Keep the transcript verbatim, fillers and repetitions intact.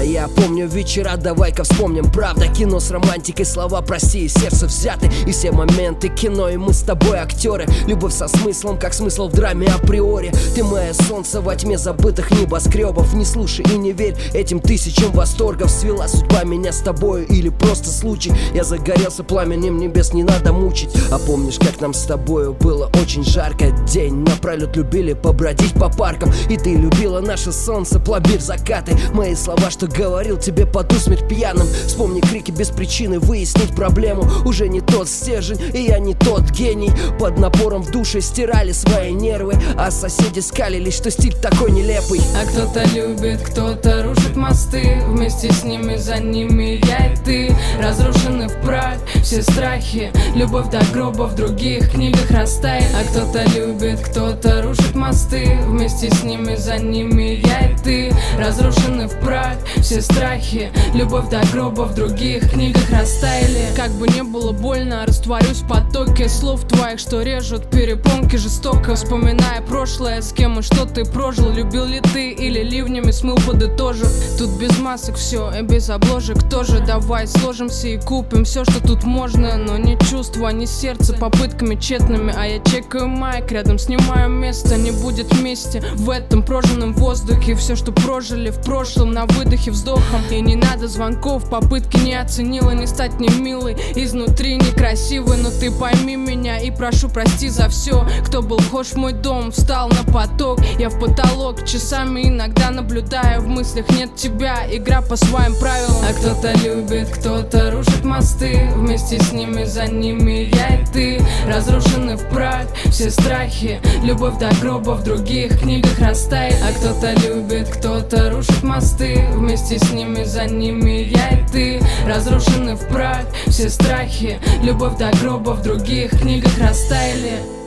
я помню вечера, давай-ка вспомним. Правда, кино с романтикой, слова прости и сердце взяты. И все моменты кино, и мы с тобой актеры. Любовь со смыслом, как смысл в драме априори. Ты мое солнце во тьме забытых небоскребов. Не слушай и не верь этим тысячам восторгов. Свела судьба меня с тобою или просто случай. Я загорелся пламенем небес, не надо мучить. А помнишь, как нам с тобою было очень жарко? День напролет любили побродить по паркам. И ты любила наше солнце, пломбир, закаты. Мои слова, что говорил тебе под усмерть пьяным. Вспомни крики без причины, выяснить проблему. Уже не тот стержень, и я не тот гений. Под напором в душе стирали свои нервы, а соседи скалились, что стиль такой нелепый. А кто-то любит, кто-то рушит мосты. Вместе с ними, за ними я и ты. Разрушены в прах все страхи. Любовь до гроба в других книгах растает. А кто-то любит, кто-то рушит мосты. Вместе с ними, за ними я и ты. Разрушены в прах все страхи. Любовь до гроба в других книгах растаяли. Как бы не было больно, растворюсь в потоке слов твоих, что режут перепонки жестоко. Вспоминая прошлое, с кем и что ты прожил. Любил ли ты или ливнями смыл, подытожив. Тут без масок все и без обложек тоже. Давай сложимся и купим все, что тут можно. Но не чувства, не сердце попытками тщетными. А я чекаю майк, рядом снимаю место. Не будет вместе в этом прожженном воздухе. Все, что прожили в прошлом, на выдохе вздохом. И не надо звонков, попытки не оценила. Не стать не милой, изнутри некрасивой. Но ты пойми меня и прошу прости за все. Кто был вхож в мой дом, встал на поток. Я в потолок часами иногда наблюдаю. В мыслях нет тебя, игра по своим правилам. А кто-то любит, кто-то рушит мосты. Вместе с ними, за ними я и ты. Разрушены в прах все страхи. Любовь до гроба в других книгах растает. А кто-то любит, кто-то рушит мосты. Вместе с ними, за ними я и ты. Разрушены в прах все страхи. Любовь до гроба в других книгах растаяли.